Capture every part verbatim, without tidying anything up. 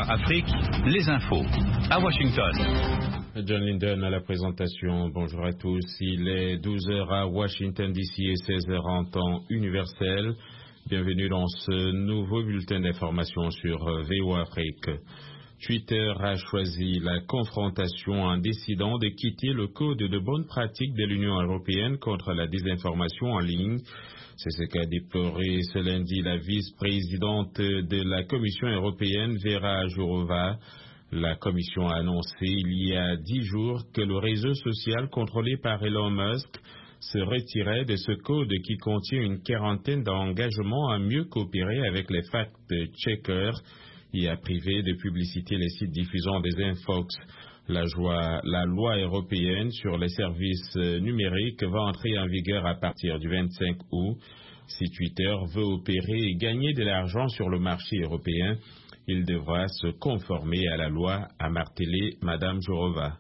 Afrique, les infos. À Washington. John Linden à la présentation. Bonjour à tous. Il est douze heures à Washington D C et seize heures en temps universel. Bienvenue dans ce nouveau bulletin d'information sur V O A Afrique. Twitter a choisi la confrontation en décidant de quitter le code de bonnes pratiques de l'Union européenne contre la désinformation en ligne. C'est ce qu'a déploré ce lundi la vice-présidente de la Commission européenne, Vera Jourova. La Commission a annoncé il y a dix jours que le réseau social contrôlé par Elon Musk se retirait de ce code qui contient une quarantaine d'engagements à mieux coopérer avec les fact-checkers et à priver de publicité les sites diffusant des infox. La, joie, la loi européenne sur les services numériques va entrer en vigueur à partir du vingt-cinq août. Si Twitter veut opérer et gagner de l'argent sur le marché européen, il devra se conformer à la loi, a martelé Madame Jourova.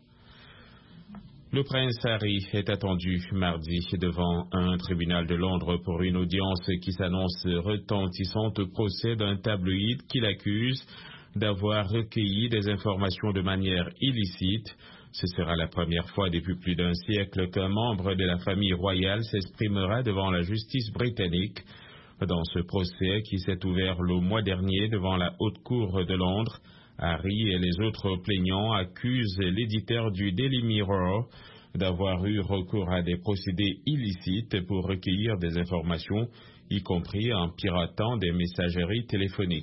Le prince Harry est attendu mardi devant un tribunal de Londres pour une audience qui s'annonce retentissante au procès d'un tabloïd qui l'accuse d'avoir recueilli des informations de manière illicite. Ce sera la première fois depuis plus d'un siècle qu'un membre de la famille royale s'exprimera devant la justice britannique. Dans ce procès qui s'est ouvert le mois dernier devant la Haute Cour de Londres, Harry et les autres plaignants accusent l'éditeur du Daily Mirror d'avoir eu recours à des procédés illicites pour recueillir des informations, y compris en piratant des messageries téléphoniques.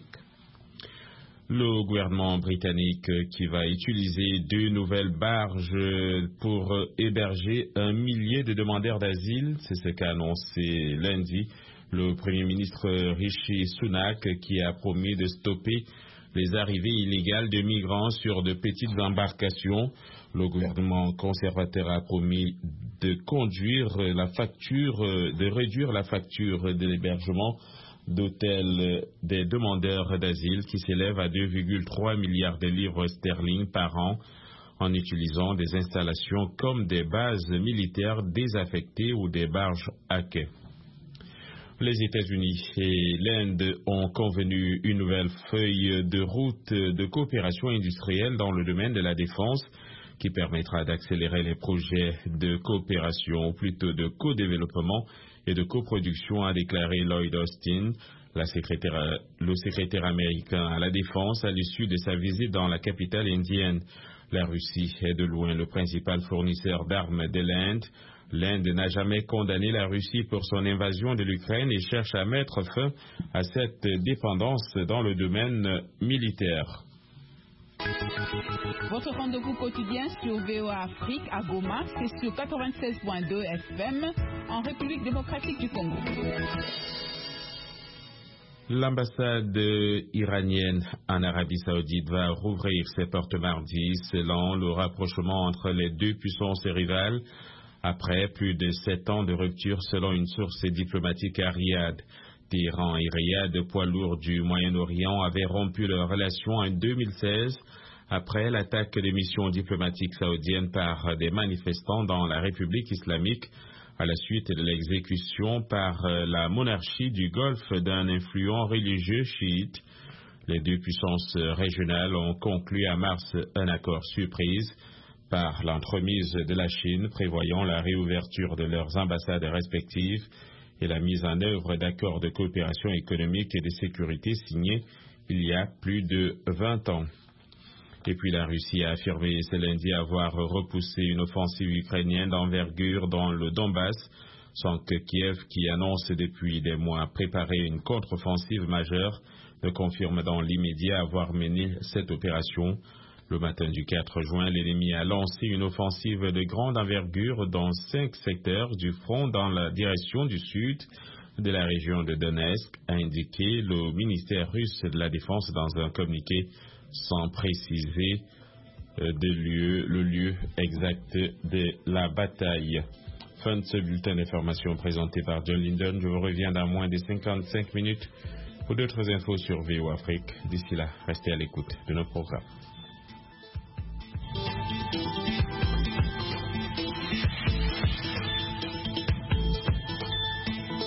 Le gouvernement britannique qui va utiliser deux nouvelles barges pour héberger un millier de demandeurs d'asile, c'est ce qu'a annoncé lundi le Premier ministre Rishi Sunak, qui a promis de stopper les arrivées illégales de migrants sur de petites embarcations. Le gouvernement conservateur a promis de conduire la facture, de réduire la facture de l'hébergement d'hôtels des demandeurs d'asile qui s'élève à deux virgule trois milliards de livres sterling par an en utilisant des installations comme des bases militaires désaffectées ou des barges à quai. Les États-Unis et l'Inde ont convenu une nouvelle feuille de route de coopération industrielle dans le domaine de la défense qui permettra d'accélérer les projets de coopération, ou plutôt de co-développement et de coproduction, a déclaré Lloyd Austin, la secrétaire, le secrétaire américain à la défense, à l'issue de sa visite dans la capitale indienne. La Russie est de loin le principal fournisseur d'armes de l'Inde. L'Inde n'a jamais condamné la Russie pour son invasion de l'Ukraine et cherche à mettre fin à cette dépendance dans le domaine militaire. Votre rendez-vous quotidien sur V O A Afrique à Goma, c'est sur quatre-vingt-seize point deux F M en République démocratique du Congo. L'ambassade iranienne en Arabie Saoudite va rouvrir ses portes mardi selon le rapprochement entre les deux puissances rivales après plus de sept ans de rupture selon une source diplomatique à Riyad. Téhéran et Riyad, poids lourds du Moyen-Orient, avaient rompu leurs relations en deux mille seize après l'attaque des missions diplomatiques saoudiennes par des manifestants dans la République islamique à la suite de l'exécution par la monarchie du Golfe d'un influent religieux chiite. Les deux puissances régionales ont conclu à mars un accord surprise par l'entremise de la Chine prévoyant la réouverture de leurs ambassades respectives et la mise en œuvre d'accords de coopération économique et de sécurité signés il y a plus de vingt ans. Et puis la Russie a affirmé ce lundi avoir repoussé une offensive ukrainienne d'envergure dans le Donbass, sans que Kiev, qui annonce depuis des mois préparer une contre-offensive majeure, ne confirme dans l'immédiat avoir mené cette opération. Le matin du quatre juin, l'ennemi a lancé une offensive de grande envergure dans cinq secteurs du front dans la direction du sud de la région de Donetsk, a indiqué le ministère russe de la Défense dans un communiqué sans préciser de lieu, le lieu exact de la bataille. Fin de ce bulletin d'information présenté par John Linden. Je vous reviens dans moins de cinquante-cinq minutes pour d'autres infos sur V O Afrique. D'ici là, restez à l'écoute de nos programmes.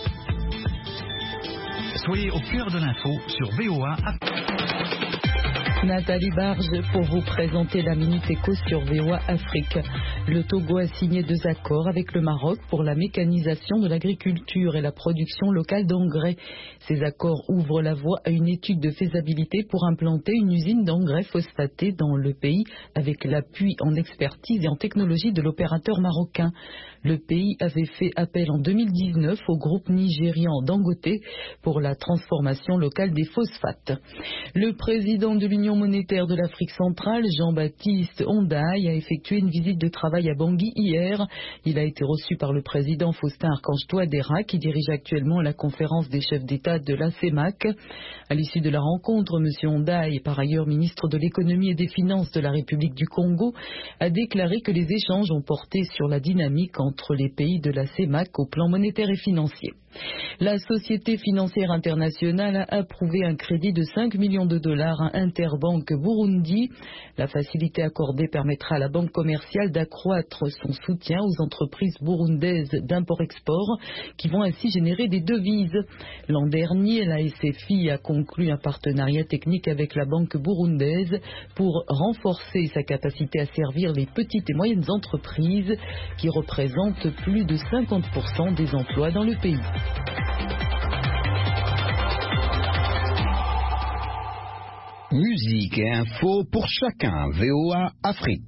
Soyez au cœur de l'info sur V O A. Nathalie Barge pour vous présenter la Minute Éco sur V O A Afrique. Le Togo a signé deux accords avec le Maroc pour la mécanisation de l'agriculture et la production locale d'engrais. Ces accords ouvrent la voie à une étude de faisabilité pour implanter une usine d'engrais phosphaté dans le pays avec l'appui en expertise et en technologie de l'opérateur marocain. Le pays avait fait appel en deux mille dix-neuf au groupe nigérian Dangote pour la transformation locale des phosphates. Le président de l'Union monétaire de l'Afrique centrale, Jean-Baptiste Ondaye, a effectué une visite de travail à Bangui hier. Il a été reçu par le président Faustin Archange Touadéra, qui dirige actuellement la conférence des chefs d'État de la CEMAC. À l'issue de la rencontre, M. Ondaye, par ailleurs ministre de l'économie et des finances de la République du Congo, a déclaré que les échanges ont porté sur la dynamique entre les pays de la CEMAC au plan monétaire et financier. La Société financière internationale a approuvé un crédit de cinq millions de dollars à Interbank Burundi. La facilité accordée permettra à la banque commerciale d'accroître son soutien aux entreprises burundaises d'import-export qui vont ainsi générer des devises. L'an dernier, la S F I a conclu un partenariat technique avec la banque burundaise pour renforcer sa capacité à servir les petites et moyennes entreprises qui représentent plus de cinquante pour cent des emplois dans le pays. Musique et info pour chacun. V O A Afrique.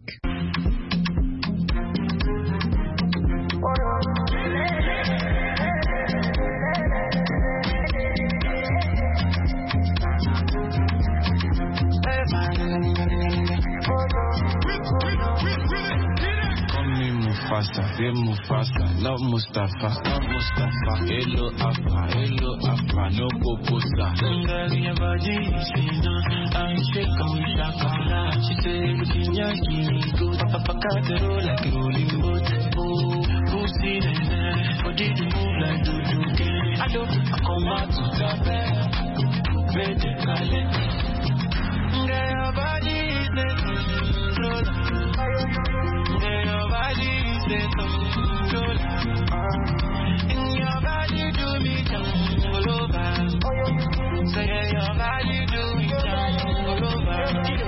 Mufasa, yeah Mufasa, love Mustafa, love Mustafa, hello Afra, hello Afra, no Poposa. Girl, your body is in I shake on Shakara. She say, looking at you, good, Papa Catero like a rolling boat. Oh, pussy, what did you move like do you get? I don't, I come out to the bed, better call it. Girl, your body is in flow. Girl, your body control. In your body do me down all over. Say your body do me down all over.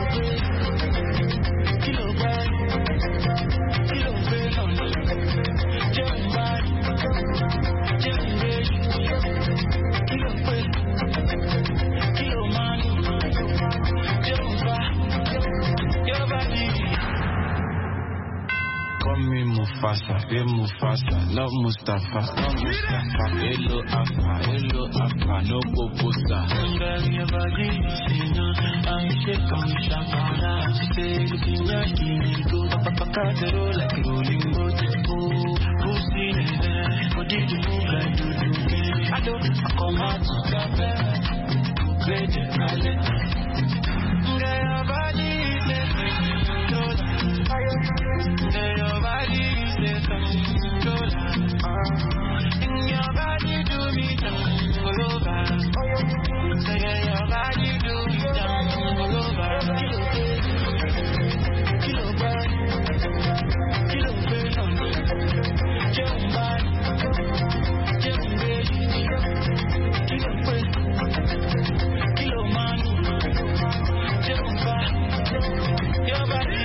Kilo bad, kilo bad, jump bad, jump bad, kilo bad, kilo man, jump bad, your body. Call me Mufasa, yeah Mufasa, love Mustafa, love Mustafa, hello Afra, hello Afra, no Poposa. Girl, your body is in I shake on Shakara. She say, looking at you, go Papa Catero like a rolling boat. Oh, pussy, what did you move like do you get? I don't, I come out to the bed, better call it. Girl, your body is in Girl, your body is in control. In your body do me down all over. Say your body do me down all over. Kilo bad, kilo bad, jump bad, jump bad, kilo bad, kilo man, jump bad, your body.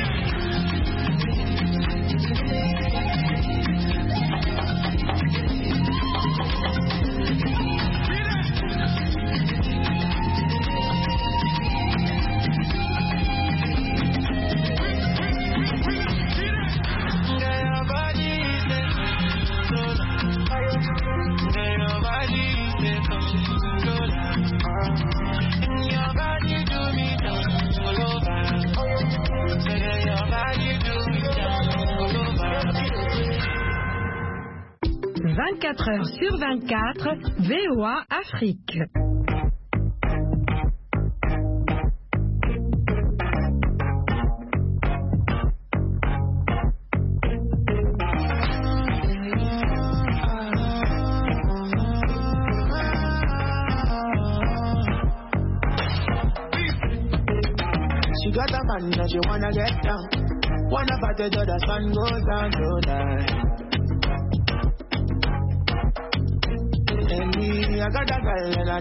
vingt-quatre heures sur vingt-quatre, V O A Afrique. She got a man that she wanna get down. Wanna party till the sun goes down tonight. I got a girl and I